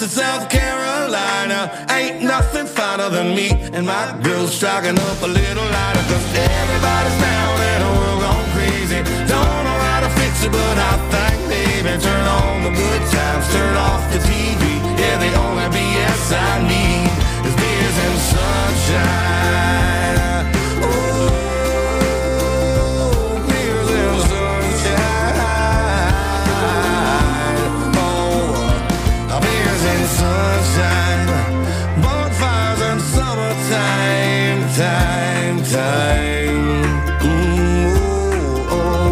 South Carolina. Ain't nothing finer than me and my girls striking up a little lighter. Cause everybody's down and the world gone crazy. Don't know how to fix it, but I think maybe turn on the good times, turn off the TV. Yeah, the only BS I need is beers and sunshine. Oh, beers and sunshine. Oh, beers and sunshine. Bonfires and summertime, time. Ooh, oh,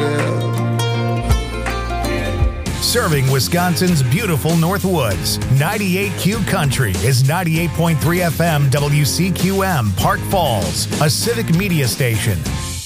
yeah. Serving Wisconsin's beautiful Northwoods, 98Q Country is 98.3 FM WCQM Park Falls, a civic media station.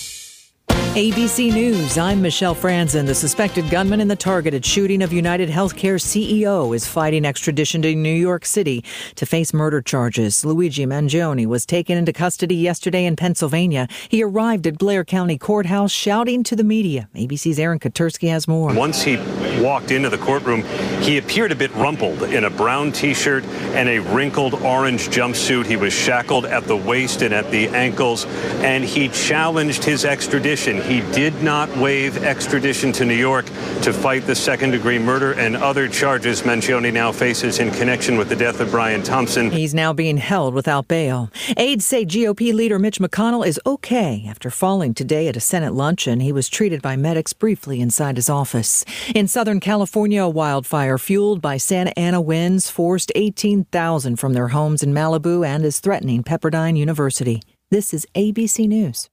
ABC News, I'm Michelle Franzen. The suspected gunman in the targeted shooting of United Healthcare CEO is fighting extradition to New York City to face murder charges. Luigi Mangione was taken into custody yesterday in Pennsylvania. He arrived at Blair County Courthouse shouting to the media. ABC's Aaron Katursky has more. Once he walked into the courtroom, he appeared a bit rumpled in a brown T-shirt and a wrinkled orange jumpsuit. He was shackled at the waist and at the ankles, and he challenged his extradition. He did not waive extradition to New York to fight the second-degree murder and other charges Mangione now faces in connection with the death of Brian Thompson. He's now being held without bail. Aides say GOP leader Mitch McConnell is okay after falling today at a Senate luncheon. He was treated by medics briefly inside his office. In Southern California, a wildfire fueled by Santa Ana winds forced 18,000 from their homes in Malibu and is threatening Pepperdine University. This is ABC News.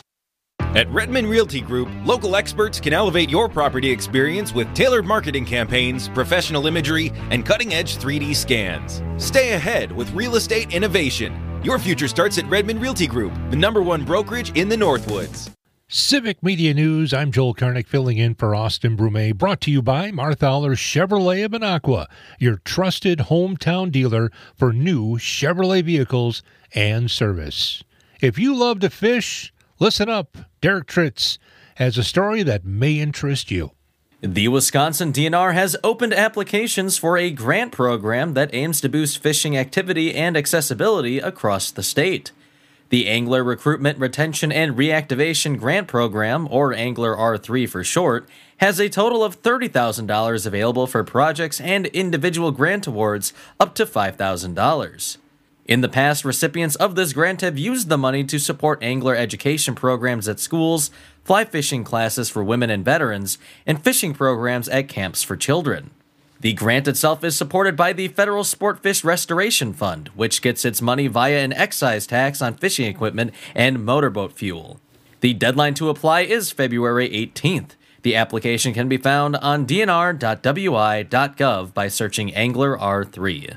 At Redmond Realty Group, local experts can elevate your property experience with tailored marketing campaigns, professional imagery, and cutting-edge 3D scans. Stay ahead with real estate innovation. Your future starts at Redmond Realty Group, the #1 brokerage in the Northwoods. Civic Media News, I'm Joel Karnick filling in for Austin Brumet, brought to you by Marthaler Chevrolet of Minocqua, your trusted hometown dealer for new Chevrolet vehicles and service. If you love to fish, listen up. Derek Tritz has a story that may interest you. The Wisconsin DNR has opened applications for a grant program that aims to boost fishing activity and accessibility across the state. The Angler Recruitment, Retention, and Reactivation Grant Program, or Angler R3 for short, has a total of $30,000 available for projects and individual grant awards up to $5,000. In the past, recipients of this grant have used the money to support angler education programs at schools, fly fishing classes for women and veterans, and fishing programs at camps for children. The grant itself is supported by the Federal Sportfish Restoration Fund, which gets its money via an excise tax on fishing equipment and motorboat fuel. The deadline to apply is February 18th. The application can be found on dnr.wi.gov by searching Angler R3.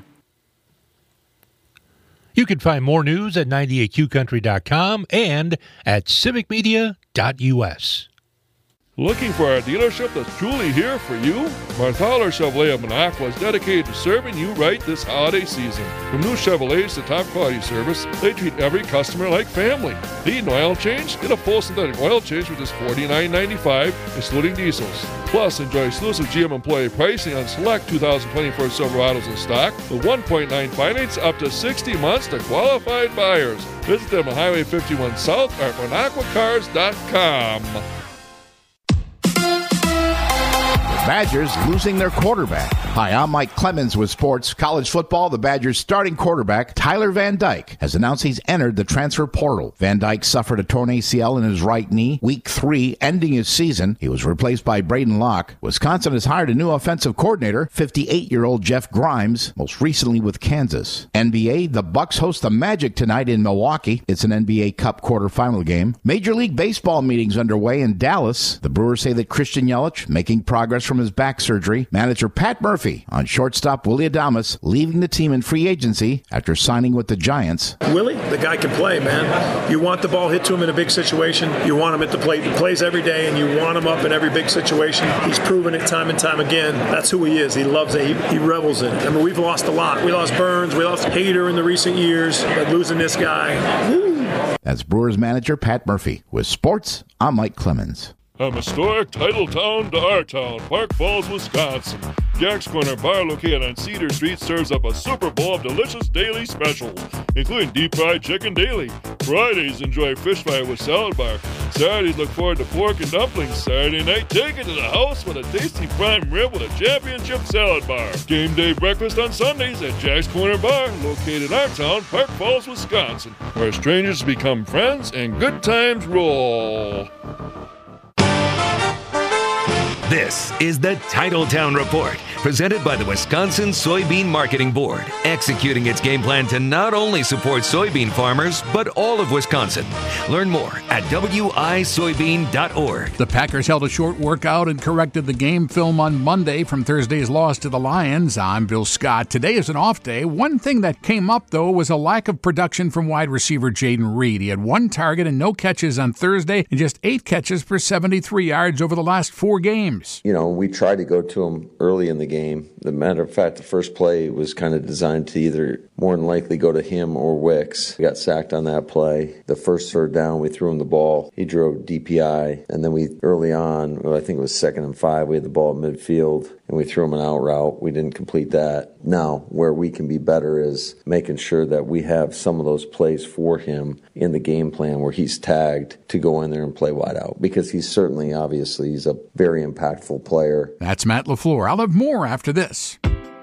You can find more news at 98qcountry.com and at civicmedia.us. Looking for a dealership that's truly here for you? Marthaler Chevrolet of Minocqua is dedicated to serving you right this holiday season. From new Chevrolets to top quality service, they treat every customer like family. Need an oil change? Get a full synthetic oil change for just $49.95, excluding diesels. Plus, enjoy exclusive GM employee pricing on select 2024 Silverados in stock with 1.9 finance up to 60 months to qualified buyers. Visit them on Highway 51 South or at MinocquaCars.com. Badgers losing their quarterback. Hi, I'm Mike Clemens with Sports College Football. The Badgers' starting quarterback, Tyler Van Dyke, has announced he's entered the transfer portal. Van Dyke suffered a torn ACL in his right knee, week 3, ending his season. He was replaced by Braden Locke. Wisconsin has hired a new offensive coordinator, 58-year-old Jeff Grimes, most recently with Kansas. NBA, the Bucks host the Magic tonight in Milwaukee. It's an NBA Cup quarterfinal game. Major League Baseball meetings underway in Dallas. The Brewers say that Christian Yelich making progress from his back surgery. Manager Pat Murphy on shortstop Willie Adames leaving the team in free agency after signing with the Giants. Willie, the guy can play, man. You want the ball hit to him in a big situation. You want him at the plate. He plays every day, and you want him up in every big situation. He's proven it time and time again. That's who he is. He loves it. He revels in it. I mean, we've lost a lot. We lost Burns. We lost Hader in the recent years. But losing this guy, woo. That's Brewers manager Pat Murphy. With sports, I'm Mike Clemens. From historic Titletown to our town, Park Falls, Wisconsin. Jack's Corner Bar, located on Cedar Street, serves up a Super Bowl of delicious daily specials, including deep fried chicken daily. Fridays, enjoy fish fry with salad bar. Saturdays, look forward to pork and dumplings. Saturday night, take it to the house with a tasty prime rib with a championship salad bar. Game day breakfast on Sundays at Jack's Corner Bar, located in our town, Park Falls, Wisconsin, where strangers become friends and good times roll. This is the Titletown Report, presented by the Wisconsin Soybean Marketing Board, executing its game plan to not only support soybean farmers, but all of Wisconsin. Learn more at wisoybean.org. The Packers held a short workout and corrected the game film on Monday from Thursday's loss to the Lions. I'm Bill Scott. Today is an off day. One thing that came up, though, was a lack of production from wide receiver Jaden Reed. He had 1 target and no catches on Thursday, and just 8 catches for 73 yards over the last 4 games. You know, we tried to go to him early in the game. As a matter of fact, the first play was kind of designed to either more than likely go to him or Wicks. We got sacked on that play. The first third down, we threw him the ball. He drove DPI. And then we, early on, I think it was 2nd and 5, we had the ball at midfield, and we threw him an out route. We didn't complete that. Now, where we can be better is making sure that we have some of those plays for him in the game plan where he's tagged to go in there and play wide out, because he's certainly, obviously, he's a very impactful player. That's Matt LaFleur. I'll have more after this.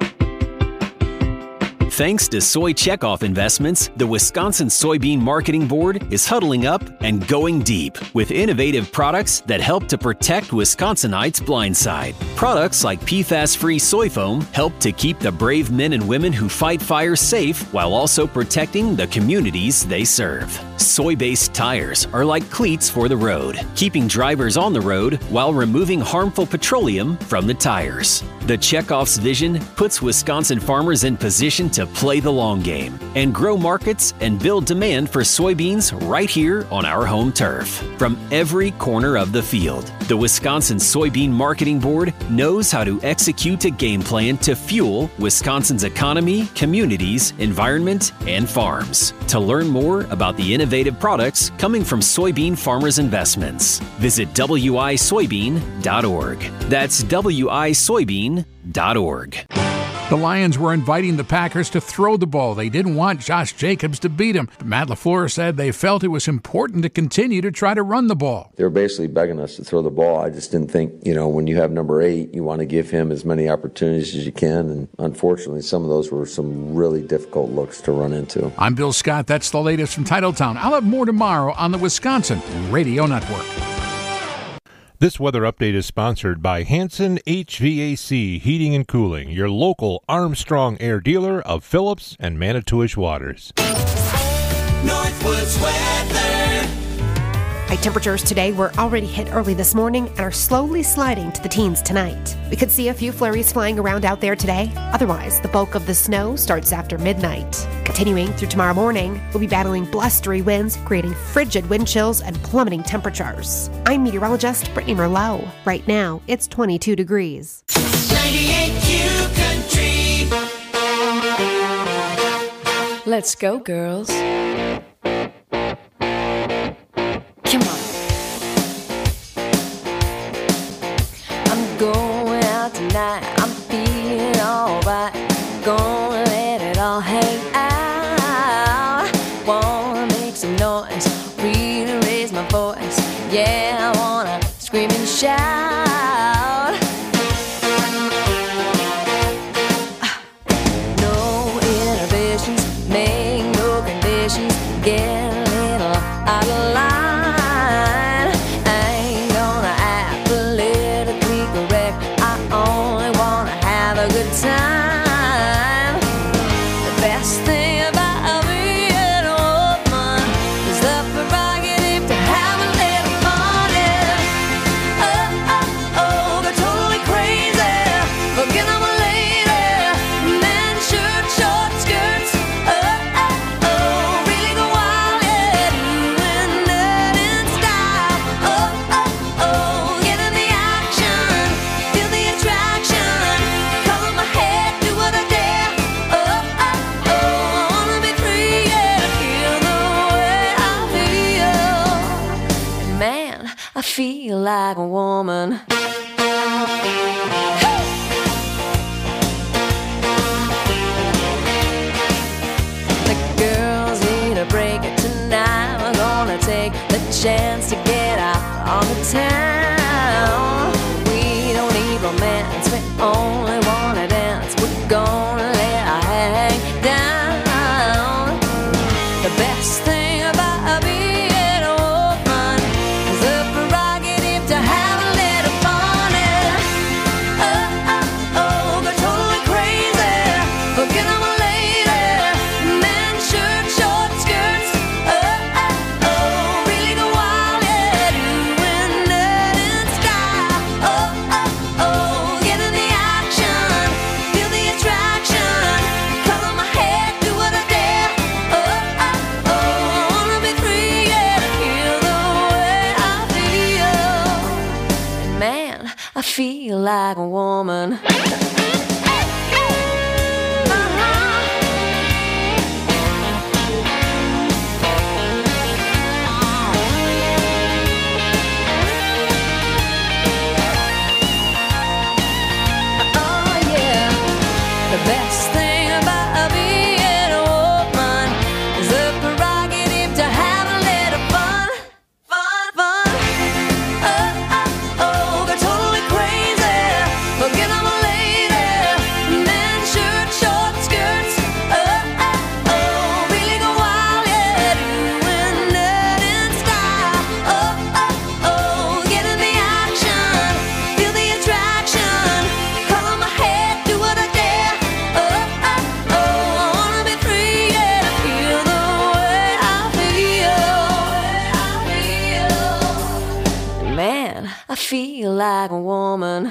Thanks to Soy Checkoff Investments, the Wisconsin Soybean Marketing Board is huddling up and going deep with innovative products that help to protect Wisconsinites' blind side. Products like PFAS-free soy foam help to keep the brave men and women who fight fires safe while also protecting the communities they serve. Soy-based tires are like cleats for the road, keeping drivers on the road while removing harmful petroleum from the tires. The Checkoff's vision puts Wisconsin farmers in position to play the long game and grow markets and build demand for soybeans right here on our home turf. From every corner of the field, the Wisconsin Soybean Marketing Board knows how to execute a game plan to fuel Wisconsin's economy, communities, environment, and farms. To learn more about the innovative products coming from soybean farmers' investments, visit wisoybean.org. That's wisoybean.org. The Lions were inviting the Packers to throw the ball. They didn't want Josh Jacobs to beat him. But Matt LaFleur said they felt it was important to continue to try to run the ball. They were basically begging us to throw the ball. I just didn't think, when you have number 8, you want to give him as many opportunities as you can. And unfortunately, some of those were some really difficult looks to run into. I'm Bill Scott. That's the latest from Titletown. I'll have more tomorrow on the Wisconsin Radio Network. This weather update is sponsored by Hanson HVAC Heating and Cooling, your local Armstrong Air dealer of Phillips and Manitowish Waters. Northwoods weather. High temperatures today were already hit early this morning and are slowly sliding to the teens tonight. We could see a few flurries flying around out there today. Otherwise, the bulk of the snow starts after midnight. Continuing through tomorrow morning, we'll be battling blustery winds, creating frigid wind chills and plummeting temperatures. I'm meteorologist Brittany Merlot. Right now, it's 22 degrees. 98Q Country. Let's go, girls. Come on. I'm going out tonight. I'm feeling alright. Gonna let it all hang out. Wanna make some noise, really raise my voice. Yeah, I wanna scream and shout. No inhibitions, make no conditions. Get a little out of line. Time. The best thing about being a woman is the prerogative to have a little fun. Oh, oh, Man, I feel like a woman. The girls need a break tonight. We're gonna take the chance to get out on the town. We don't need romance, we only wanna dance. We're gonna let our hang down. The best thing about being a woman is the prerogative to have a little fun. Go totally crazy, forget I'm a lady. Men, shirt, short skirts. Really go wild, yeah, doing that in style. Get in the action, feel the attraction. Color my hair, do what I dare. I wanna be free, yeah, to feel the way I feel. Man, I feel like a woman. The best thing about being a woman is the prerogative to have a little fun. Go totally crazy, forget I'm a lady. Men, shirt, short skirts. Really go wild, yeah, doing that in style. Get in the action, feel the attraction. Color my hair, do what I dare. I wanna be free, yeah, to feel the way I feel. Man, I feel like a woman.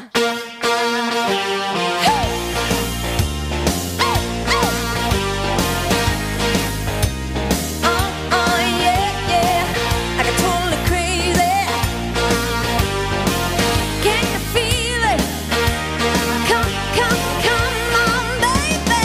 I got totally crazy. Can you feel it? Come on, baby.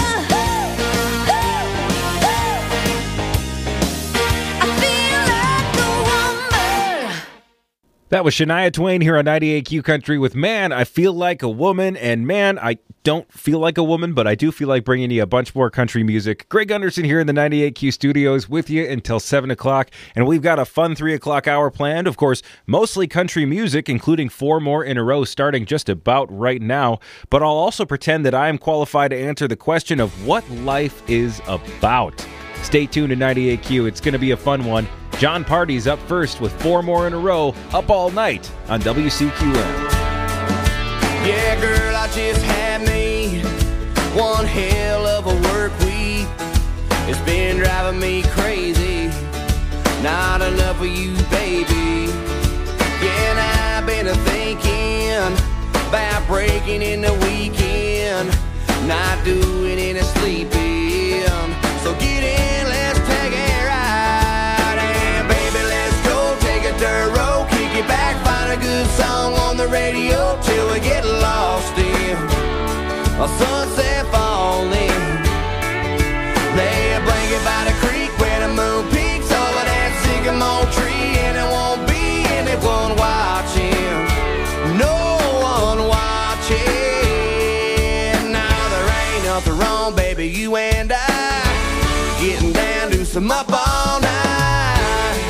I feel like a woman. That was Shania Twain here on 98Q Country with Man, I Feel Like a Woman. And man, I don't feel like a woman, but I do feel like bringing you a bunch more country music. Greg Gunderson here in the 98Q studios with you until 7 o'clock. And we've got a fun 3 o'clock hour planned. Of course, mostly country music, including 4 more in a row starting just about right now. But I'll also pretend that I am qualified to answer the question of what life is about. Stay tuned to 98Q. It's going to be a fun one. John Party's up first with 4 more in a row, up all night on WCQM. Yeah, girl, I just had me one hell of a work week. It's been driving me crazy. Not enough of you, baby. Yeah, and I've been thinking about breaking in the weekend, not doing any sleeping. So get in, let's take a ride. And baby, let's go take a dirt road, kick it back, find a good song on the radio till we get lost in a sunset falling. Lay a blanket by the creek where the moon peaks over that sycamore tree, and it won't be anyone watching, no one watching. Now there ain't nothing wrong, baby, you and I getting down to some up all night.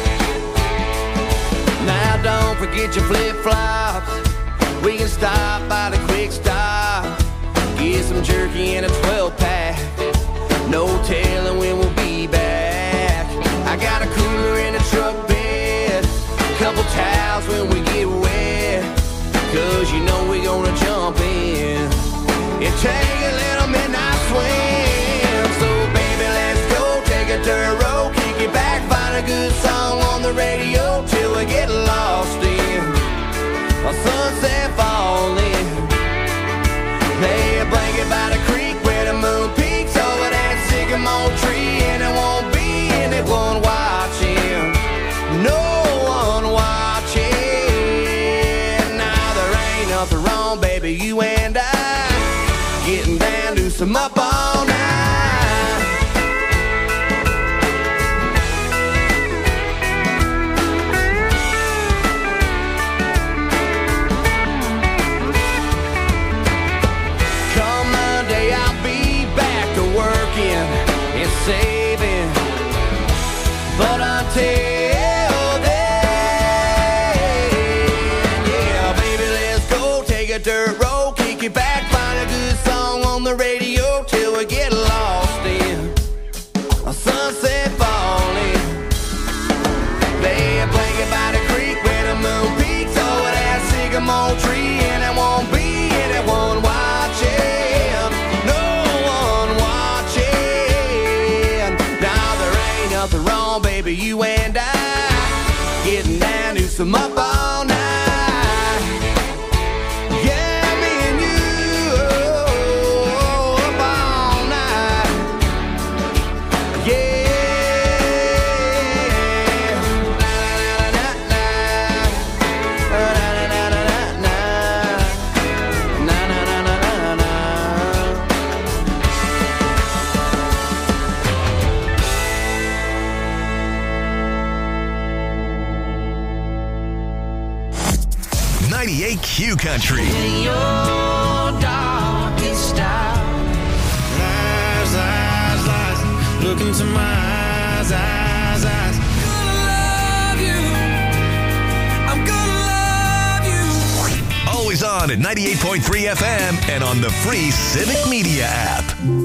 Now don't forget your flip-flops. We can stop by the quick stop, get some jerky and a 12-pack. No telling when we'll be back. I got a cooler in the truck bed, couple towels when we get wet, 'cause you know we gonna jump in and take a little midnight swim. So baby, let's go take a dirt road, kick it back, find a good song on the radio till we get lost in a sunset falling. Lay a blanket by the creek where the moon peaks over that sycamore tree, and it won't be anyone watching, no one watching. Now there ain't nothing wrong, baby, you and I getting down to some up all night. some old tree and there won't be anyone watching. No one watching. Now there ain't nothing wrong, baby, you and I getting down to some up all night. Yeah, me and you up all night. Yeah. Q Country. In your darkest hour, lies, lies, lies, look into my eyes, eyes, eyes. Gonna love you, I'm gonna love you. Always on at 98.3 FM and on the free Civic Media app.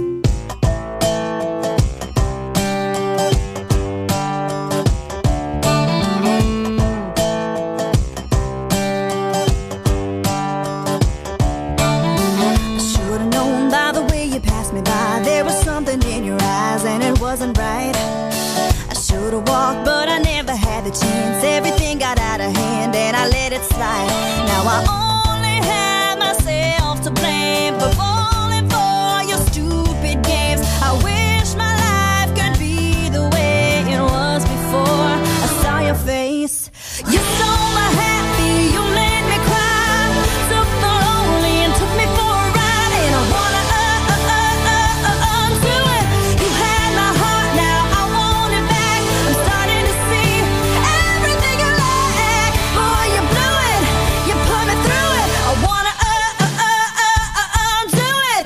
Wasn't right. I should have walked, but I never had the chance. Everything got out of hand and I let it slide. Now I only have myself to blame for falling for your stupid games. I wish my life could be the way it was before I saw your face. You stole my happy, you made me cry, took the lonely and took me for a ride, and I wanna undo it. You had my heart, now I want it back. I'm starting to see everything you like. Boy, you blew it, you put me through it. I wanna undo it.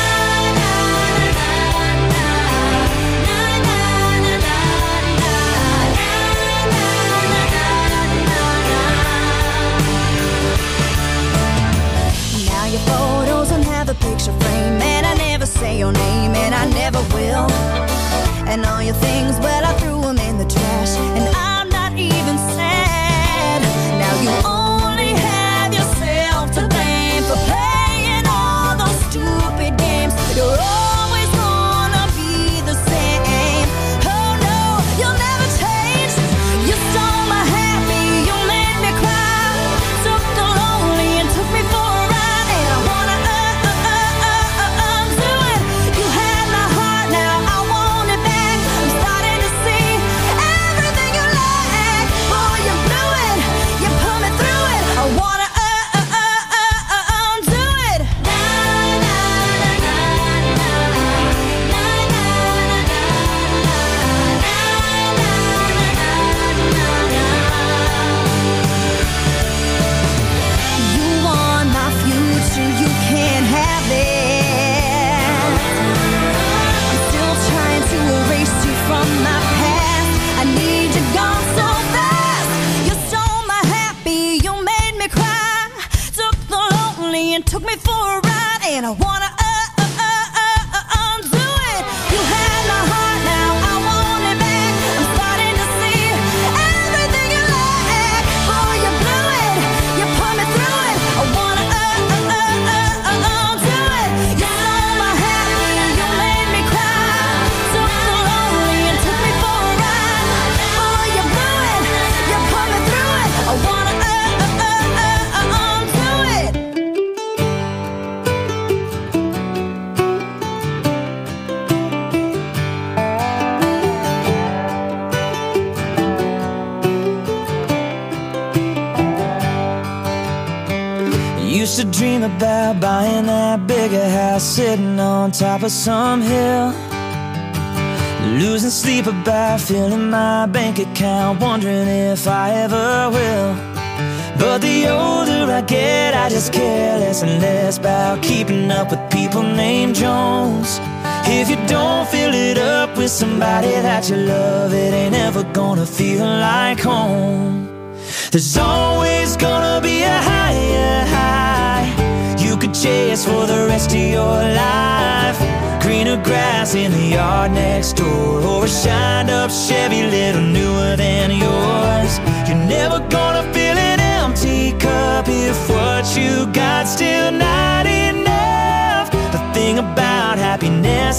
Now your photos don't have a picture frame, and I never say your name, and I never will. And all your things, well, I threw them in the trash, and I'm not even sad. Now you only have yourself to blame for playing all those stupid games. You're always gonna be the same. Oh no, you'll never change. You stole my happy, you made me cry, took the lonely and took me for a ride, and I wanna undo it. You had my heart, now I want it back. I'm starting to see everything you like. Boy, you blew it, you put me through it. I wanna undo it. You want my future, you can't have it. I'm still trying to erase you from my past. I need you gone so fast. You stole my happy, you made me cry, took the lonely and took me for a ride, and I wanna undo it. You had my heart, now I want it back. I'm starting to see everything you like. Boy, you blew it, you put me through it. I wanna undo it. You stole my happy, you made me cry, took the lonely and took me for a ride. Boy, you blew it, you put me through it. I wanna undo it. Used to dream about buying that bigger house, sitting on top of some hill, losing sleep about filling my bank account, wondering if I ever will. But the older I get, I just care less and less about keeping up with people named Jones. If you don't fill it up with somebody that you love, it ain't ever gonna feel like home. There's always gonna be a higher high you could chase for the rest of your life. Greener grass in the yard next door, or a shined up Chevy little newer than yours. You're never gonna fill an empty cup if what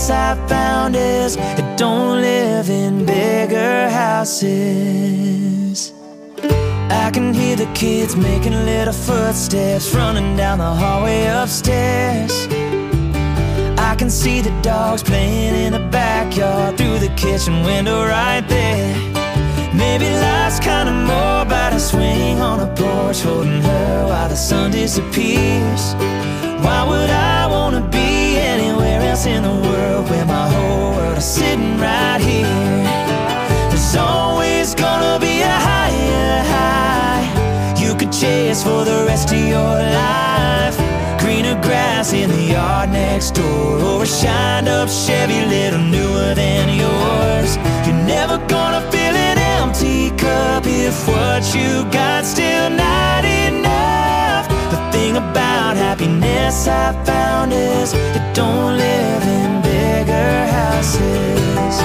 happiness I found is it don't live in bigger houses. I can hear the kids making little footsteps running down the hallway upstairs. I can see the dogs playing in the backyard through the kitchen window right there. Maybe life's kinda more about a swing on a porch holding her while the sun disappears. Why would I wanna be anywhere else in the world where my whole world is sitting right here? There's always gonna be a higher high you could chase for the rest of your life. Greener grass in the yard next door, or a shined up Chevy little newer than yours. You're never gonna feel an empty cup if what you got still not enough. The thing about happiness I found is it don't live in bigger houses.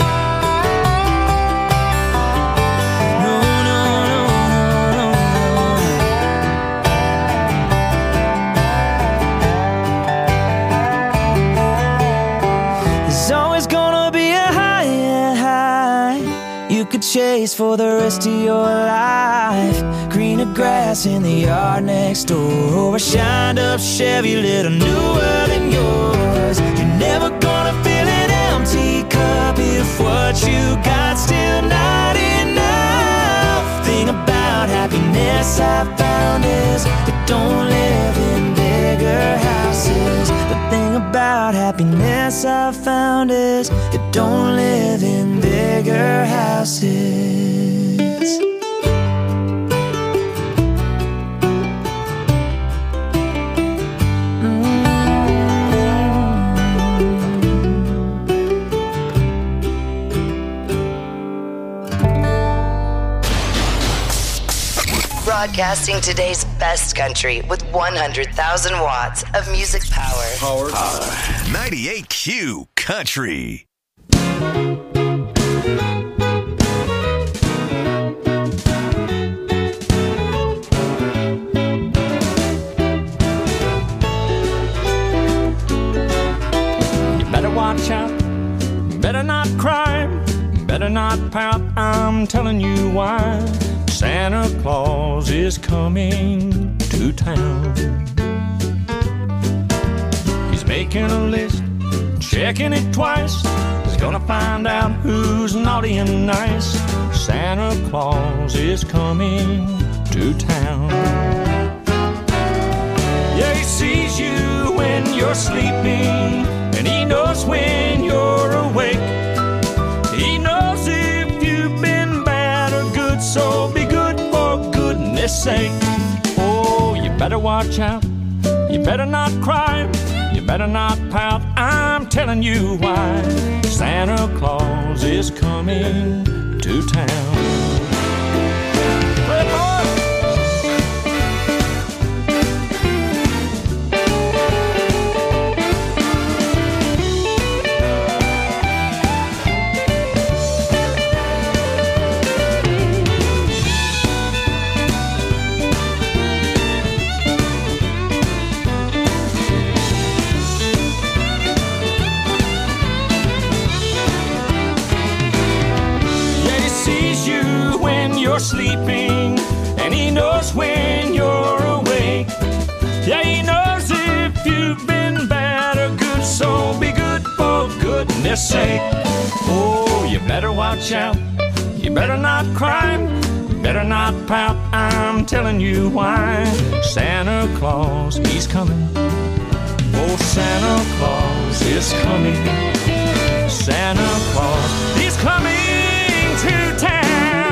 Chase for the rest of your life. Greener grass in the yard next door, or a shined up Chevy little newer than yours. You're never gonna feel an empty cup if what you got still not enough. Thing about happiness I found is it don't live in bigger houses. The thing about happiness I found is it don't live in bigger houses. Broadcasting today's best country with 100,000 watts of music power. 98Q Country. Watch out, better not cry, better not pout, I'm telling you why. Santa Claus is coming to town. He's making a list, checking it twice. He's gonna find out who's naughty and nice. Santa Claus is coming to town. Yeah, he sees you when you're sleeping, and he knows when you're awake. He knows if you've been bad or good, so be good for goodness sake. Oh, you better watch out, you better not cry, you better not pout, I'm telling you why. Santa Claus is coming to town. Hey, boy! You're sleeping, and he knows when you're awake. Yeah, he knows if you've been bad or good, so be good for goodness sake. Oh, you better watch out, you better not cry, you better not pout, I'm telling you why. Santa Claus, he's coming. Oh, Santa Claus is coming. Santa Claus, he's coming to town.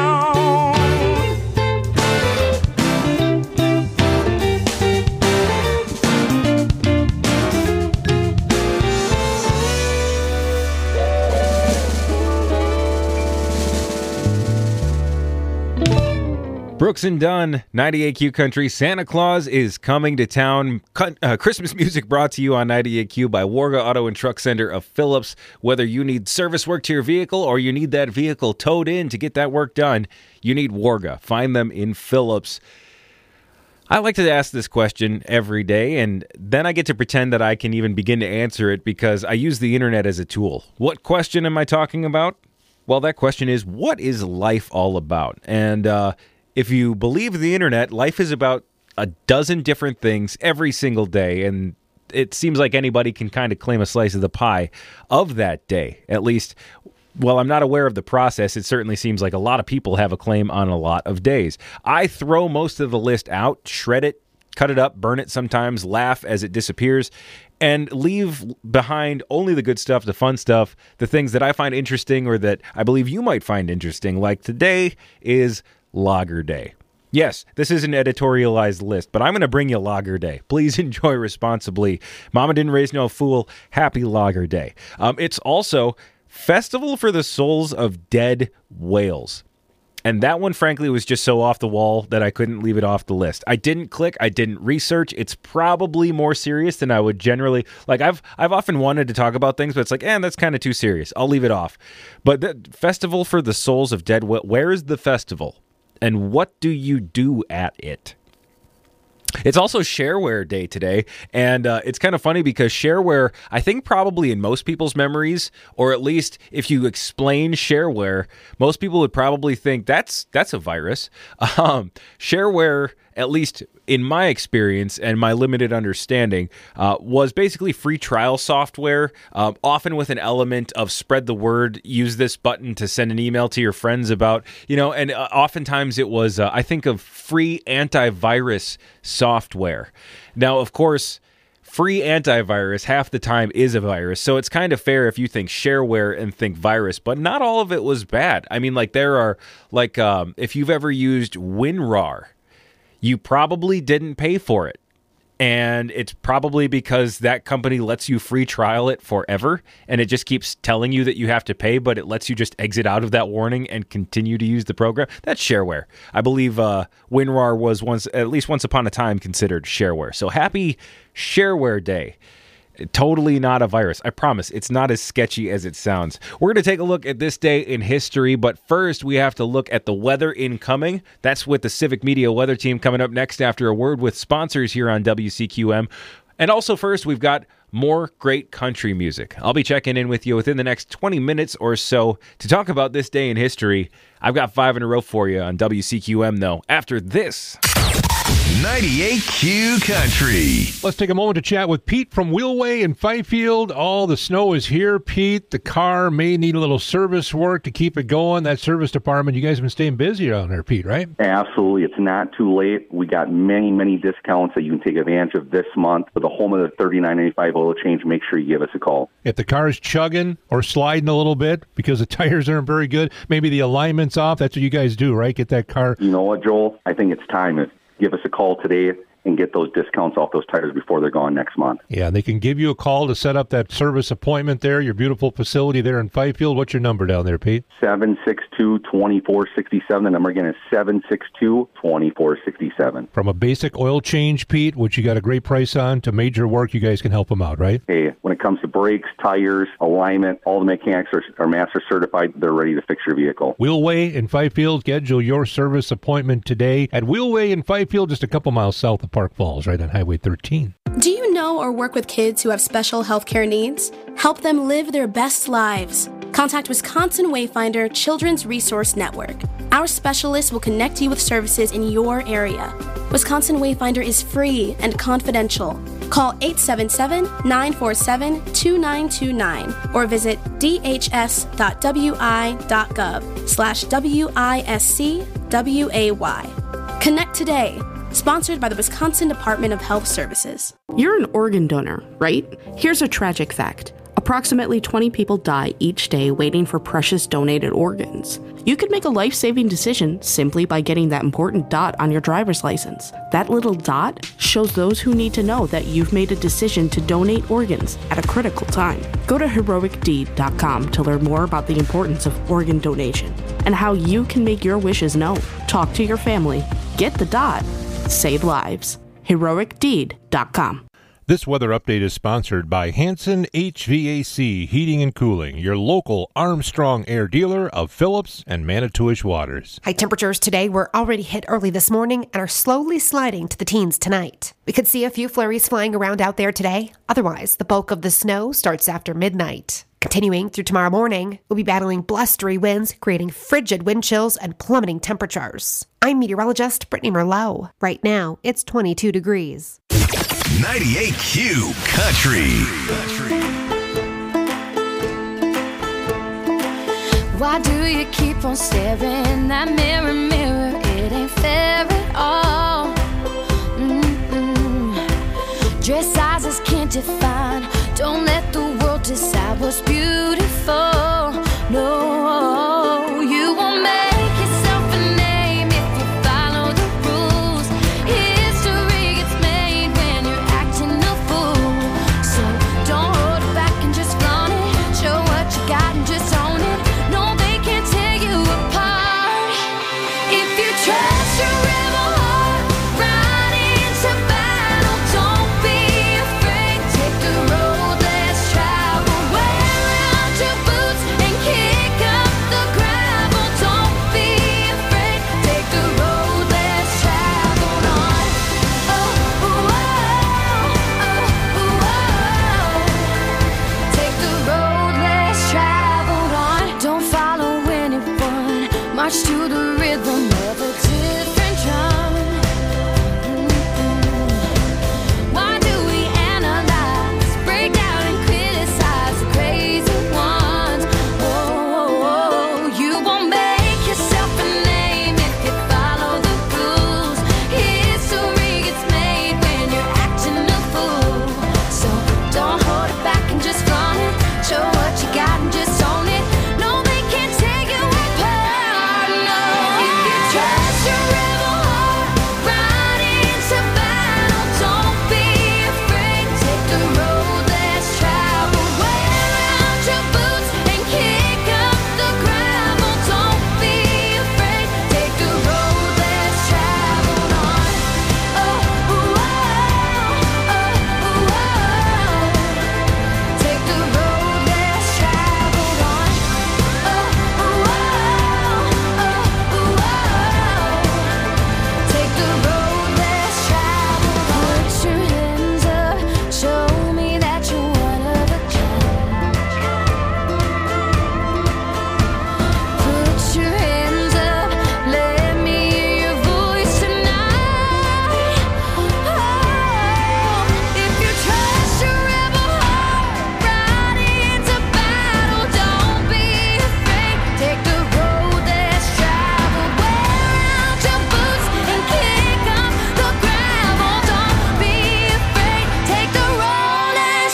Brooks and Dunn, 98Q Country. Santa Claus is coming to town. Christmas music brought to you on 98Q by Warga Auto and Truck Center of Phillips. Whether you need service work to your vehicle or you need that vehicle towed in to get that work done, you need Warga. Find them in Phillips. I like to ask this question every day, and then I get to pretend that I can even begin to answer it because I use the internet as a tool. What question am I talking about? Well, that question is, what is life all about? And if you believe the internet, life is about a dozen different things every single day, and it seems like anybody can kind of claim a slice of the pie of that day. At least, well, I'm not aware of the process. It certainly seems like a lot of people have a claim on a lot of days. I throw most of the list out, shred it, cut it up, burn it sometimes, laugh as it disappears, and leave behind only the good stuff, the fun stuff, the things that I find interesting or that I believe you might find interesting. Like today is Lager Day. Yes, this is an editorialized list, but I'm going to bring you Lager Day. Please enjoy responsibly. Mama didn't raise no fool. Happy Lager Day. It's also Festival for the Souls of Dead Whales. And that one, frankly, was just so off the wall that I couldn't leave it off the list. I didn't click. I didn't research. It's probably more serious than I would generally. Like, I've often wanted to talk about things, but it's like, that's kind of too serious. I'll leave it off. But the Festival for the Souls of Dead Whales, where is the festival? And what do you do at it? It's also Shareware Day today, and it's kind of funny because shareware, I think probably in most people's memories, or at least if you explain shareware, most people would probably think that's a virus. Shareware, at least in my experience and my limited understanding, was basically free trial software, often with an element of spread the word, use this button to send an email to your friends about, and oftentimes it was, I think of free antivirus software. Now, of course, free antivirus half the time is a virus, so it's kind of fair if you think shareware and think virus, but not all of it was bad. I mean, like there are, like if you've ever used WinRAR, you probably didn't pay for it. And it's probably because that company lets you free trial it forever, and it just keeps telling you that you have to pay, but it lets you just exit out of that warning and continue to use the program. That's shareware. I believe WinRAR was at least once upon a time considered shareware. So happy Shareware Day. Totally not a virus. I promise it's not as sketchy as it sounds. We're going to take a look at this day in history, but first we have to look at the weather incoming. That's with the Civic Media Weather Team coming up next after a word with sponsors here on WCQM. And also first, we've got more great country music. I'll be checking in with you within the next 20 minutes or so to talk about this day in history. I've got 5 in a row for you on WCQM, though, after this. 98Q Country. Let's take a moment to chat with Pete from Wheelway in Fifield. All the snow is here, Pete. The car may need a little service work to keep it going. That service department, you guys have been staying busy around there, Pete, right? Absolutely. It's not too late. We got many, many discounts that you can take advantage of this month. For the home of the $39.95 oil change, make sure you give us a call. If the car is chugging or sliding a little bit because the tires aren't very good, maybe the alignment's off, that's what you guys do, right? Get that car. You know what, Joel? I think it's time. Give us a call today and get those discounts off those tires before they're gone next month. Yeah, they can give you a call to set up that service appointment there, your beautiful facility there in Fifield. What's your number down there, Pete? 762-2467. The number again is 762-2467. From a basic oil change, Pete, which you got a great price on, to major work, you guys can help them out, right? Hey, when it comes to brakes, tires, alignment, all the mechanics are master certified. They're ready to fix your vehicle. Wheelway in Fifield. Schedule your service appointment today at Wheelway in Fifield, just a couple miles south of Park Falls, right on Highway 13. Do you know or work with kids who have special health care needs? Help them live their best lives. Contact Wisconsin Wayfinder Children's Resource Network. Our specialists will connect you with services in your area. Wisconsin Wayfinder is free and confidential. Call 877-947-2929 or visit dhs.wi.gov/WISCWAY. Connect today. Sponsored by the Wisconsin Department of Health Services. You're an organ donor, right? Here's a tragic fact. Approximately 20 people die each day waiting for precious donated organs. You could make a life-saving decision simply by getting that important dot on your driver's license. That little dot shows those who need to know that you've made a decision to donate organs at a critical time. Go to heroicdeed.com to learn more about the importance of organ donation and how you can make your wishes known. Talk to your family. Get the dot. Save lives. heroicdeed.com. This weather update is sponsored by Hanson HVAC Heating and Cooling, your local Armstrong Air dealer of Phillips and Manitowish Waters. High temperatures today were already hit early this morning and are slowly sliding to the teens tonight. We could see a few flurries flying around out there today. Otherwise, the bulk of the snow starts after midnight. Continuing through tomorrow morning, we'll be battling blustery winds, creating frigid wind chills and plummeting temperatures. I'm meteorologist Brittany Merlot. Right now, it's 22 degrees. 98Q Country. Why do you keep on staring that mirror, mirror? It ain't fair at all. Dress sizes can't define. Don't let the world decide what's beautiful. No, you won't make yourself a name if you follow the rules. History gets made when you're acting a fool. So don't hold it back and just flaunt it. Show what you got and just own it. No, they can't tear you apart. If you trust your rebel heart, ride into battle. Don't be afraid. Take the road less traveled. Wear out your boots and kick up the gravel. Don't be afraid. Take the road less traveled on. Oh, oh, oh, oh, oh. Take the road less traveled on. Don't follow anyone. March to the rhythm of a different drum. Why do we analyze, break down and criticize the crazy ones? Oh, you won't make yourself a name if you follow the rules. History gets made when you're acting a fool. So don't hold it back and just flaunt it. Show what you got and just own it. No, they can't take you apart. No, if you trust your rebel heart, ride into battle. Don't be afraid. Take the road less traveled. Wear out your boots and kick up the gravel. Don't be afraid. Take the road less traveled on. Oh, oh, oh, oh, oh. Take the road less traveled on. Oh, oh, oh, oh, oh. Take the road less traveled on. Put your hands up, show me that you're one of a kind. Put your hands up, let me hear your voice tonight. Oh, if you trust your rebel heart, ride into battle. Don't be afraid. Take the road less traveled. Wear out your boots and kick up the gravel. Don't be afraid. Take the road less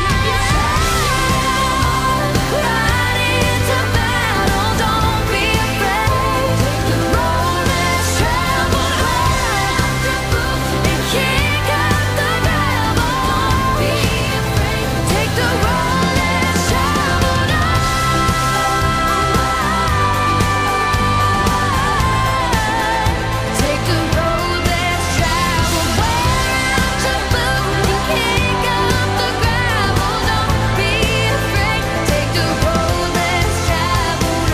traveled. Ride into battle. Don't be afraid. Take the road less traveled. Wear out your boots and kick up the gravel. Don't be afraid. Take the road less traveled. Take the road less traveled. Wear out your boots and kick up the gravel. Don't be afraid. Take the road less traveled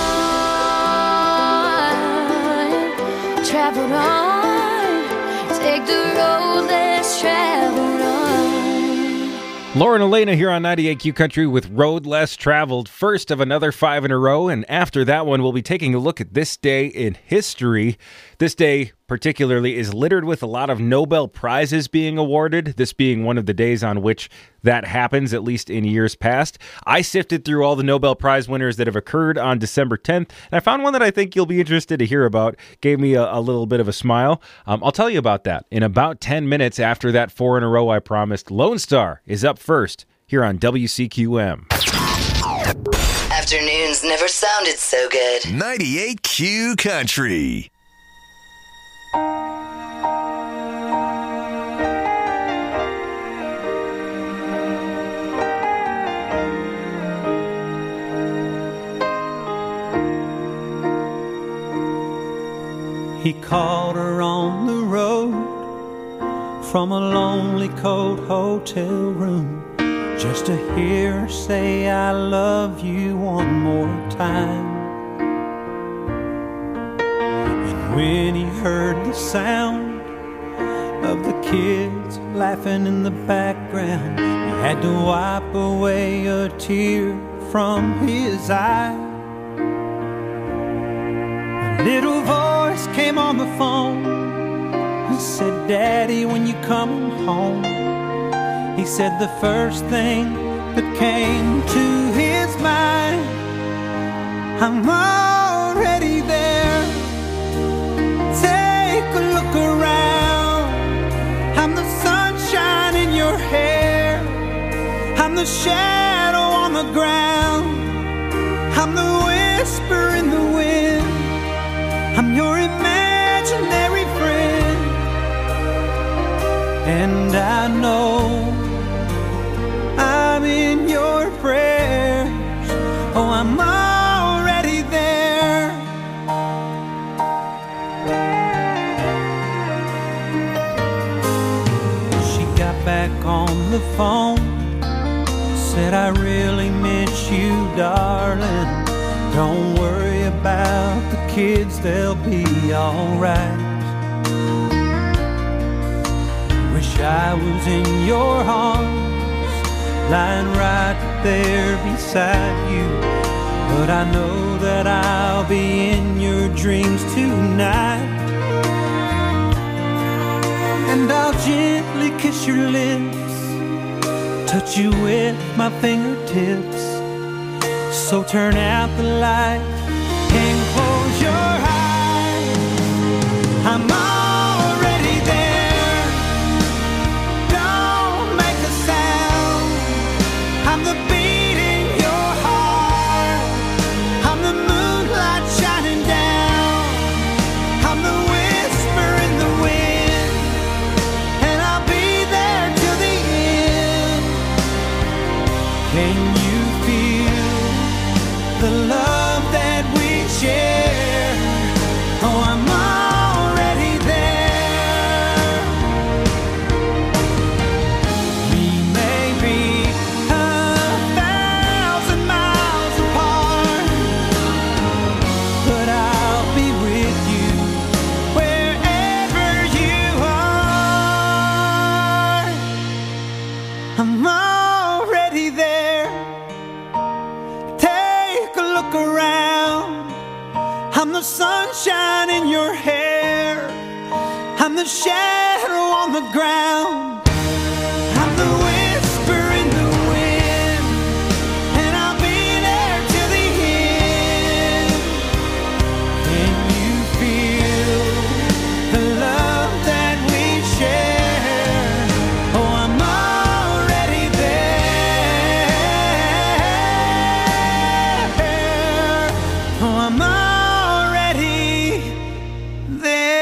on. Traveled on. Take the road less traveled on. Laura and Elena here on 98Q Country with Road Less Traveled, first of another 5 in a row. And after that one, we'll be taking a look at this day in history. This day particularly is littered with a lot of Nobel Prizes being awarded, this being one of the days on which that happens, at least in years past. I sifted through all the Nobel Prize winners that have occurred on December 10th, and I found one that I think you'll be interested to hear about. Gave me a little bit of a smile. I'll tell you about that in about 10 minutes after that 4 in a row I promised. Lone Star is up first here on WCQM. Afternoons never sounded so good. 98Q Country. He called her on the road from a lonely cold hotel room just to hear her say I love you one more time. And when he heard the sound of the kids laughing in the background, he had to wipe away a tear from his eye. A little voice came on the phone and said, Daddy, when you coming home? He said the first thing that came to his mind, I'm already there. Take a look around. I'm the sunshine in your hair. I'm the shadow on the ground. I'm the whisper in the wind. I'm your imaginary friend. And I know I'm in your prayers. Oh, I'm already there. She got back on the phone, said I really miss you, darling. Don't worry about the kids, they'll be alright. Wish I was in your arms, lying right there beside you. But I know that I'll be in your dreams tonight. And I'll gently kiss your lips, touch you with my fingertips. So turn out the light and close your eyes. I'm already there. Don't make a sound. I'm the beat in your heart. I'm the moonlight shining down. I'm the whisper in the wind. And I'll be there till the end. Can you feel the love that we share? Oh, I'm already there. We may be 1,000 miles apart, but I'll be with you wherever you are. I'm already there. Take a look around. I'm the sunshine in your hair. I'm the shadow on the ground. I'm the whisper in the wind. And I'll be there till the end. Can you feel the love that we share? Oh, I'm already there. Oh, I'm already there.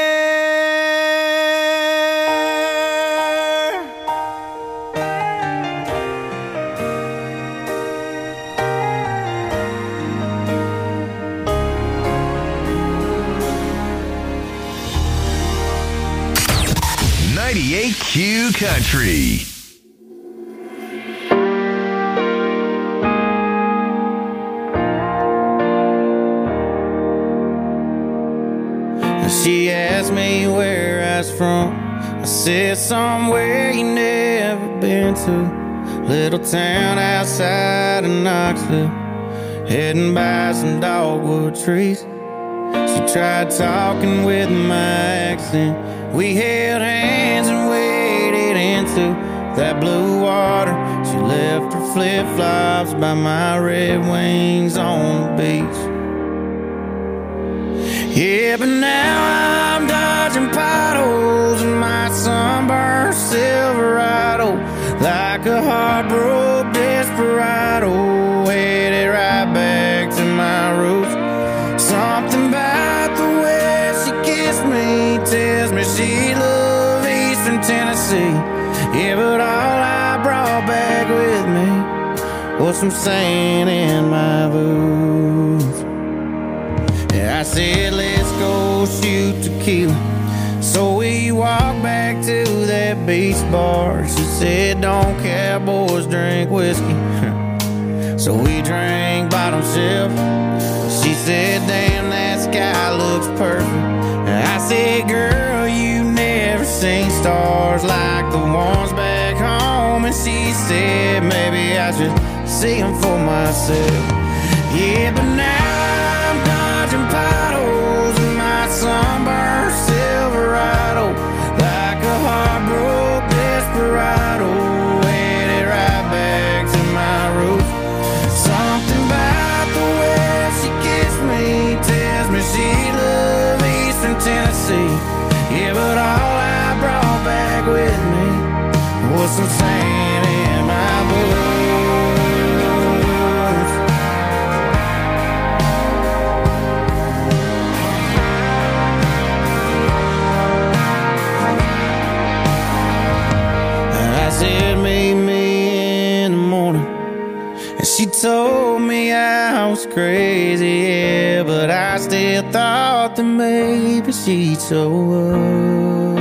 Q Country. She asked me where I was from. I said somewhere you never been to. Little town outside of Knoxville, heading by some dogwood trees. She tried talking with my accent. We held hands and waded into that blue water. She left her flip-flops by my Red Wings on the beach. Yeah, but now I'm dodging potholes in my sunburned Silverado, like a heartbroken desperado, headed right back to my roots. Something about the way she kissed me tells me she loved Eastern Tennessee. Yeah, but all I brought back with me was some sand in my boots. Yeah, I said, let's go shoot tequila. So we walked back to that that beach bar. She said, don't cowboys drink whiskey. So we drank bottom shelf. She said, damn, that sky looks perfect. And I said, girl, you never seen stars like the ones back home. And she said, maybe I should see them for myself. Yeah, but now I'm dodging potholes in my sunburned Silverado, like a heartbroken desperado, headed right back to my roots. Something about the way she kissed me tells me she loved Eastern Tennessee. Yeah, but all I brought back with me was some sand in my boots. I said, meet me in the morning. And she told me I was crazy, yeah, but I still thought that maybe she'd show up.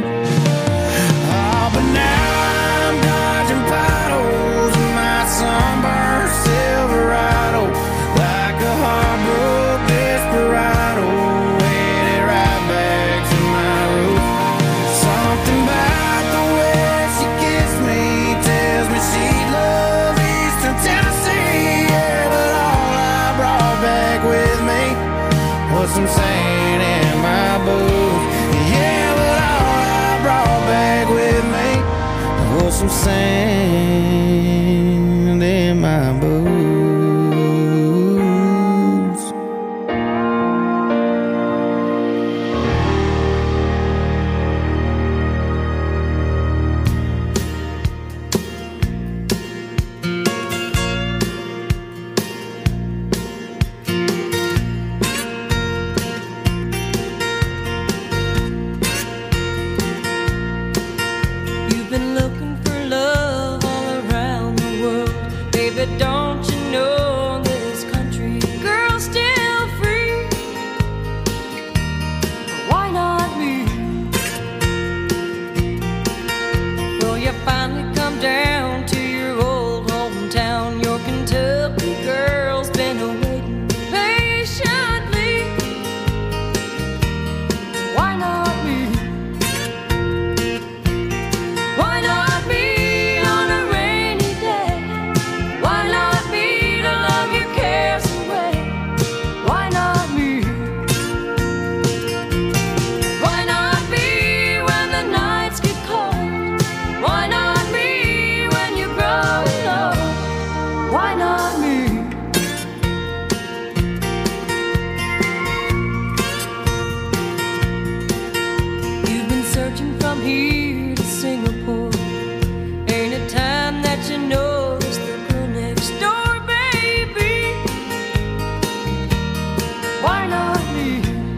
Oh, but now I'm dodging potholes in my sunburned Silverado, like a heartbroken desperado, headed right back to my roots. Something about the way she kissed me tells me she loved Eastern Tennessee. Yeah, but all I brought back with me was some sand in my boots. Yeah, but all I brought back with me was some sand in my boots. You've been looking for love all around the world. Baby, don't you know this country girl's still free? Why not me? Will you finally come down to your old hometown? Your Kentucky girl's been awaiting patiently. Why not me? Why not me on a rainy day? Why not me to love your cares away? Why not me? Why not me when the nights get cold? Why not me when you grow old? Why not me? You've been searching from here to Singapore. Ain't it time that you notice the girl next door, baby? Why not me?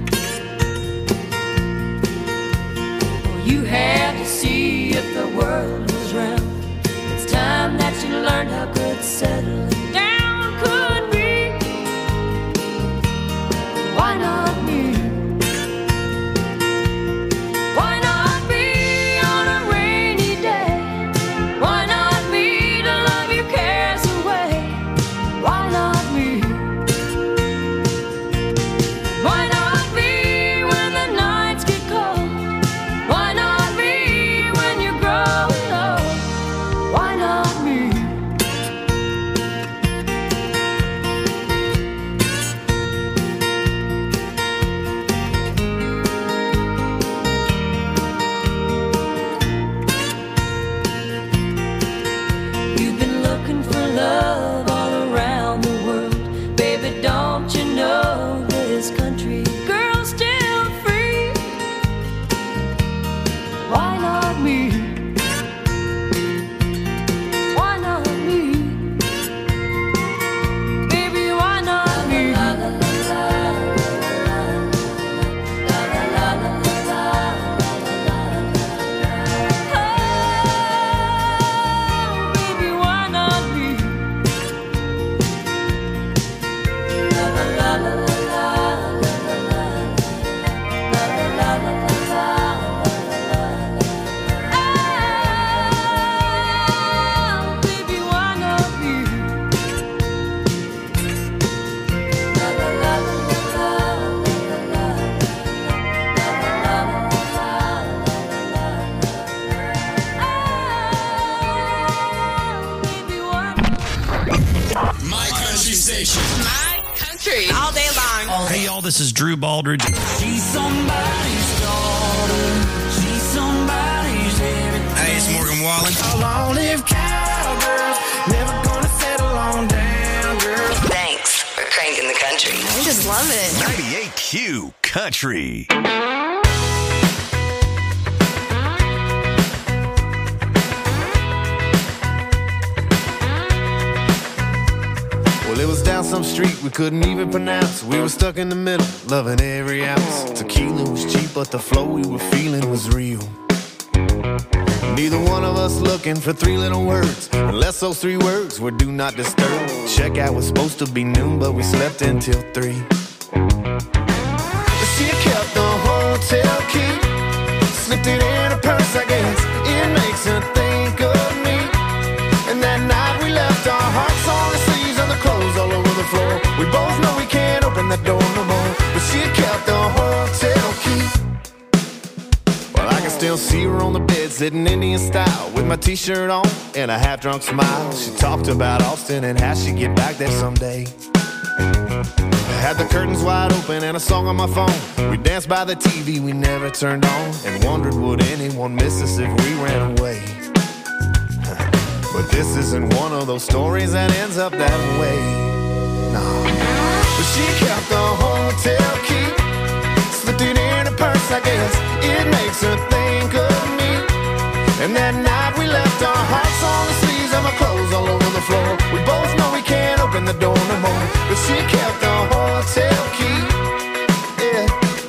Well, you had to see if the world was round. It's time that you learned how good settling down could be. Why not me? Why not me on a rainy day? Why not me to love your cares away? Why not me? Why not me when the nights get cold? Why not me when you're growing old? station. My country. All day long. Hey, y'all, this is Drew Baldridge. She's somebody's daughter. She's somebody's everything. Hey, it's Morgan Wallen. A long-lived cowgirl. Never gonna settle on down, girl. Thanks for cranking the country. I just love it. 98Q Country. Well, it was down some street we couldn't even pronounce. We were stuck in the middle, loving every ounce. Tequila was cheap, but the flow we were feeling was real. Neither one of us looking for three little words, unless those three words were do not disturb. Checkout was supposed to be noon, but we slept until 3. She kept the hotel key, slipped it in her purse, I guess. It makes her think of me. And that night we left our hearts on the sleeves and the clothes all over the floor. We both know we can't open that door no more, but she kept the hotel key. Well, I can still see her on the bed, sitting Indian style, with my t-shirt on and a half-drunk smile. She talked about Austin and how she'd get back there someday. I had the curtains wide open and a song on my phone. We danced by the TV we never turned on, and wondered would anyone miss us if we ran away. But this isn't one of those stories that ends up that way. No. But she kept the hotel key, slipped it in her purse, I guess. It makes her think of me. And that night we left our hearts on the sleeves and my clothes all over the floor. We both know we can't open the door no more, but she kept the hotel key. Yeah.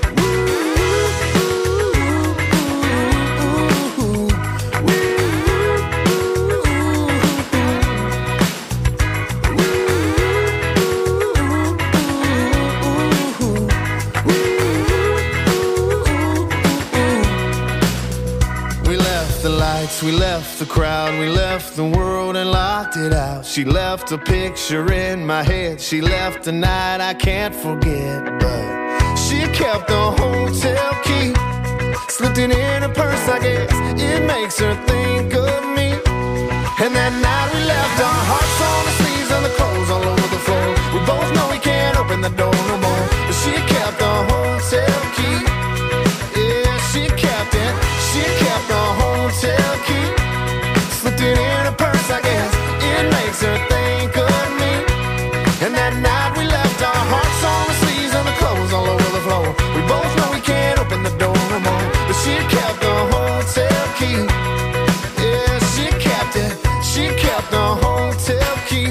We left the crowd, we left the world and locked it out. She left a picture in my head, she left a night I can't forget. But she kept the hotel key, slipped it in her purse, I guess. It makes her think of me. And that night we left our hearts on the sleeves and the clothes all over the floor. We both know we can't open the door no more, but she kept the hotel key. Yeah, she kept it. She kept the hotel key, slipped it in her purse, I guess. It makes her think of me. And that night we left our hearts on the sleeves and the clothes all over the floor. We both know we can't open the door no more, but she kept the hotel key. Yeah, she kept it. She kept the hotel key.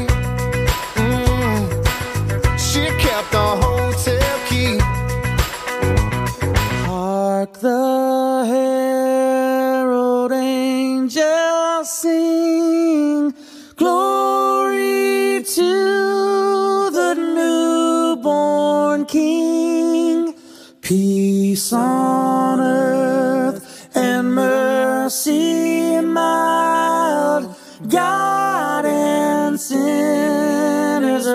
She kept the hotel key. Hark the herald angels sing, glory to the newborn King. Peace on earth and mercy mild, God and sinners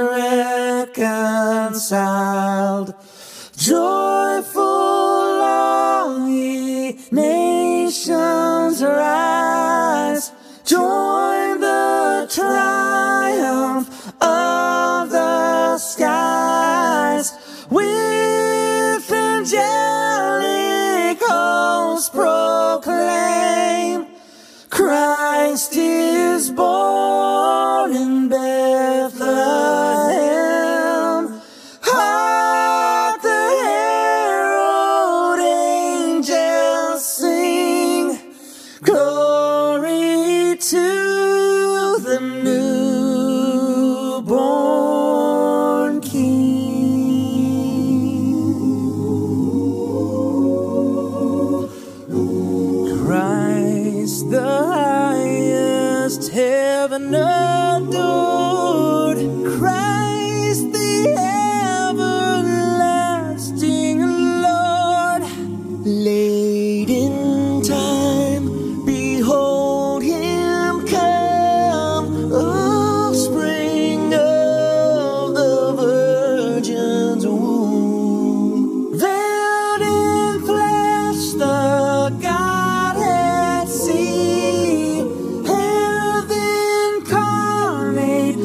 reconciled. Joyful all ye nations rise, join the triumph of the skies. With angelic hosts proclaim, Christ is born in Bethlehem. Hark the herald angels sing, glory to the newborn King. Christ the highest, heaven adored. Christ the everlasting Lord. Late in time, behold him come, offspring of the Virgin's womb. Veiled in flesh, the Godhead see, heaven incarnate,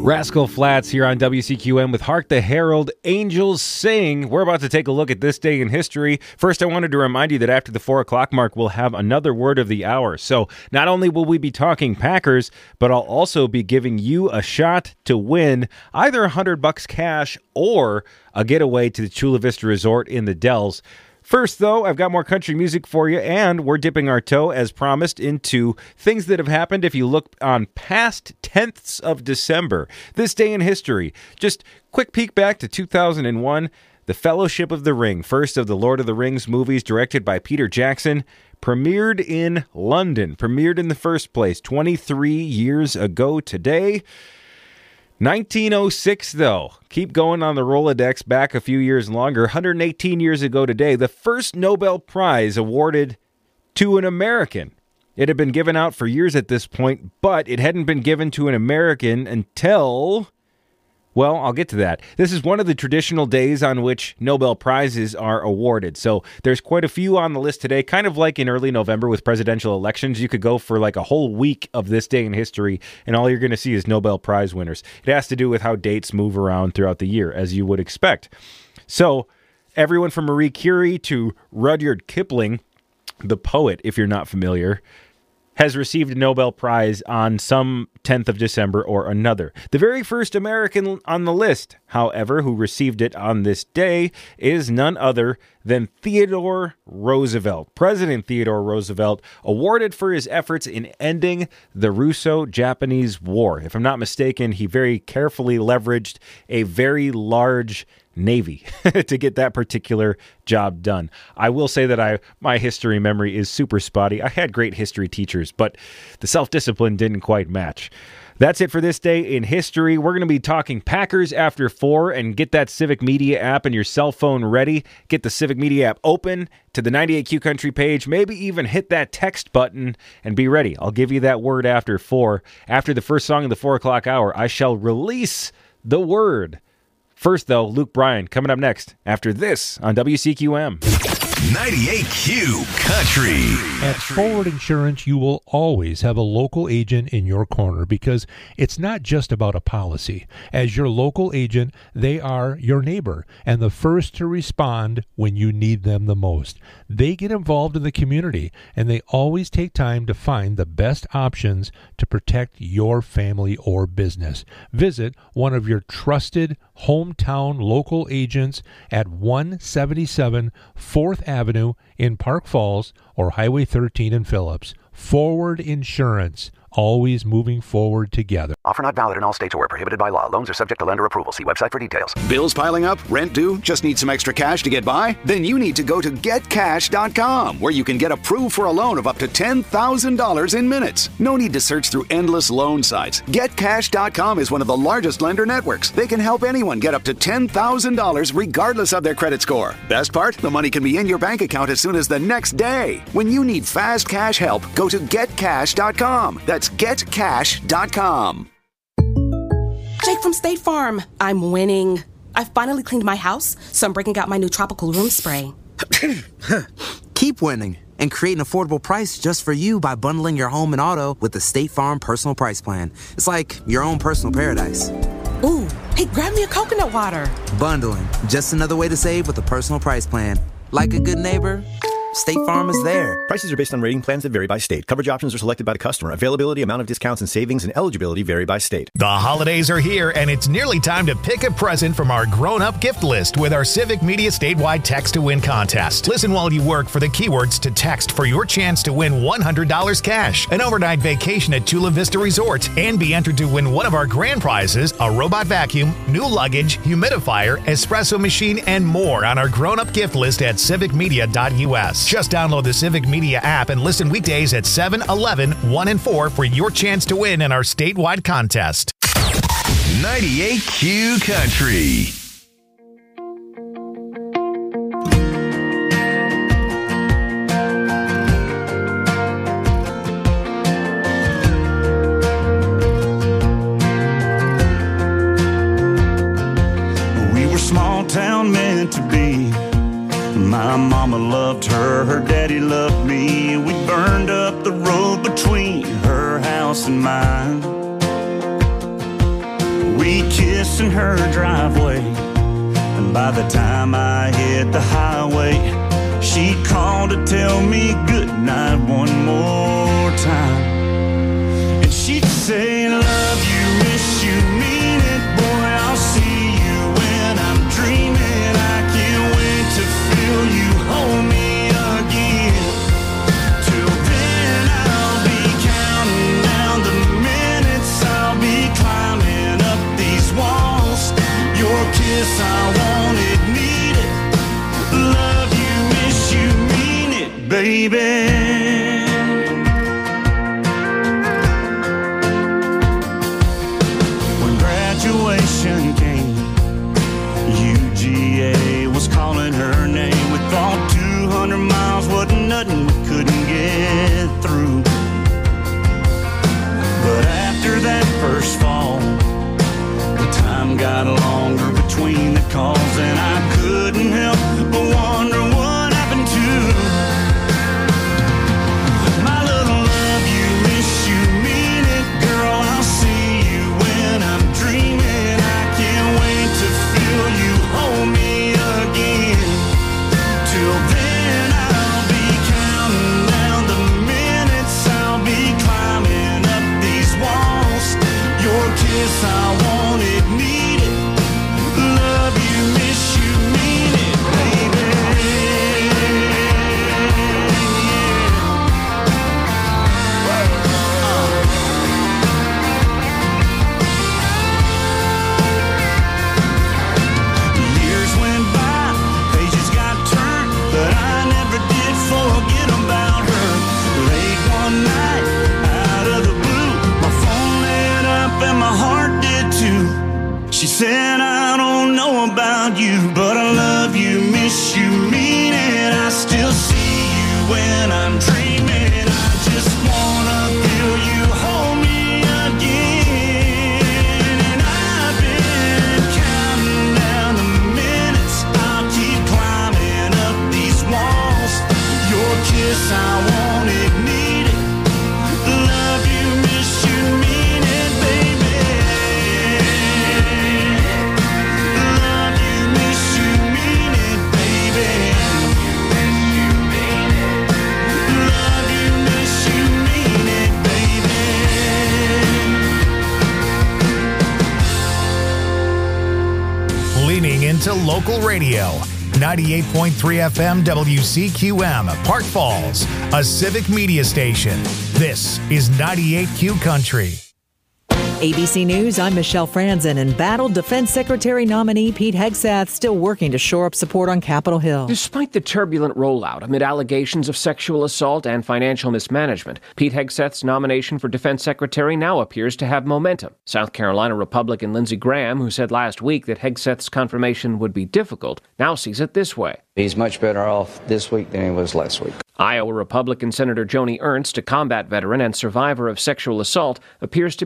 Rascal Flatts here on WCQM with Hark the Herald Angels Sing. We're about to take a look at this day in history. First, I wanted to remind you that after the 4 o'clock mark, we'll have another word of the hour. So not only will we be talking Packers, but I'll also be giving you a shot to win either $100 cash or a getaway to the Chula Vista Resort in the Dells. First, though, I've got more country music for you, and we're dipping our toe, as promised, into things that have happened if you look on past 10ths of December. This day in history. Just quick peek back to 2001. The Fellowship of the Ring, first of the Lord of the Rings movies directed by Peter Jackson, premiered in London. Premiered in the first place 23 years ago today. 1906, though. Keep going on the Rolodex back a few years longer. 118 years ago today, the first Nobel Prize awarded to an American. It had been given out for years at this point, but it hadn't been given to an American until... Well, I'll get to that. This is one of the traditional days on which Nobel Prizes are awarded. So there's quite a few on the list today, kind of like in early November with presidential elections. You could go for like a whole week of this day in history, and all you're going to see is Nobel Prize winners. It has to do with how dates move around throughout the year, as you would expect. So everyone from Marie Curie to Rudyard Kipling, the poet, if you're not familiar, has received a Nobel Prize on some 10th of December or another. The very first American on the list, however, who received it on this day is none other than Theodore Roosevelt. President Theodore Roosevelt, awarded for his efforts in ending the Russo-Japanese War. If I'm not mistaken, he very carefully leveraged a very large Navy to get that particular job done. I will say that my history memory is super spotty. I had great history teachers, but the self-discipline didn't quite match. That's it for this day in history. We're going to be talking Packers after 4, and get that Civic Media app and your cell phone ready. Get the Civic Media app open to the 98Q Country page. Maybe even hit that text button and be ready. I'll give you that word after 4. After the first song of the 4 o'clock hour, I shall release the word. First, though, Luke Bryan coming up next after this on WCQM. 98Q Country. At Forward Insurance, you will always have a local agent in your corner because it's not just about a policy. As your local agent, they are your neighbor and the first to respond when you need them the most. They get involved in the community, and they always take time to find the best options to protect your family or business. Visit one of your trusted hometown local agents at 177 4th Avenue in Park Falls or Highway 13 in Phillips. Forward Insurance, always moving forward together. Offer not valid in all states or prohibited by law. Loans are subject to lender approval. See website for details. Bills piling up? Rent due? Just need some extra cash to get by? Then you need to go to GetCash.com, where you can get approved for a loan of up to $10,000 in minutes. No need to search through endless loan sites. GetCash.com is one of the largest lender networks. They can help anyone get up to $10,000 regardless of their credit score. Best part? The money can be in your bank account as soon as the next day. When you need fast cash help, go to GetCash.com. That's GetCash.com. Jake from State Farm. I'm winning. I finally cleaned my house, so I'm breaking out my new tropical room spray. Keep winning and create an affordable price just for you by bundling your home and auto with the State Farm Personal Price Plan. It's like your own personal paradise. Ooh, hey, grab me a coconut water. Bundling, just another way to save with a personal price plan. Like a good neighbor, State Farm is there. Prices are based on rating plans that vary by state. Coverage options are selected by the customer. Availability, amount of discounts and savings, and eligibility vary by state. The holidays are here, and it's nearly time to pick a present from our grown-up gift list with our Civic Media statewide Text to Win contest. Listen while you work for the keywords to text for your chance to win $100 cash, an overnight vacation at Chula Vista Resort, and be entered to win one of our grand prizes, a robot vacuum, new luggage, humidifier, espresso machine, and more on our grown-up gift list at civicmedia.us. Just download the Civic Media app and listen weekdays at 7, 11, 1, and 4 for your chance to win in our statewide contest. 98Q Country. We were small town meant to be. My mama loved her, her daddy loved me. We burned up the road between her house and mine. kiss in her driveway. And by the time I hit the highway, she'd call to tell me goodnight one more time. And she'd say, love you, miss you, mean it, boy, I'll see you when I'm dreaming. I can't wait to feel you hold me again. Till then I'll be counting down the minutes, I'll be climbing up these walls. Your kiss, I want it, need it. Love you, miss you, mean it, baby. When graduation came, UGA was calling her name. We thought 200 miles wasn't nothing, we couldn't get through. But after that first fall, the time got longer between the calls, and I couldn't help but wonder what happened to my little love you, miss you, mean it, girl, I'll see you when I'm dreaming. I can't wait to feel you hold me again. Till then I'll be counting down the minutes, I'll be climbing up these walls. Your kiss, I want it, need it. Love you, miss you, mean it, baby. Years went by, pages got turned, but I never did forget about her. Late one night, out of the blue, my phone lit up and my heart did too. She said, I don't know about you, but I love you, miss you, mean it. I still see you when I'm dreaming. I just wanna feel you hold me again. And I've been counting down the minutes, I'll keep climbing up these walls. Your kiss, I want it, need it. Love you, miss you, mean it, baby. Love you, miss you, mean it, baby. Love you, miss you, mean it, baby. Leaning into local radio. 98.3 FM WCQM, Park Falls, a civic media station. This is 98Q Country. ABC News, I'm Michelle Franzen. And Embattled Defense Secretary nominee Pete Hegseth still working to shore up support on Capitol Hill. Despite the turbulent rollout amid allegations of sexual assault and financial mismanagement, Pete Hegseth's nomination for Defense Secretary now appears to have momentum. South Carolina Republican Lindsey Graham, who said last week that Hegseth's confirmation would be difficult, now sees it this way. He's much better off this week than he was last week. Iowa Republican Senator Joni Ernst, a combat veteran and survivor of sexual assault, appears to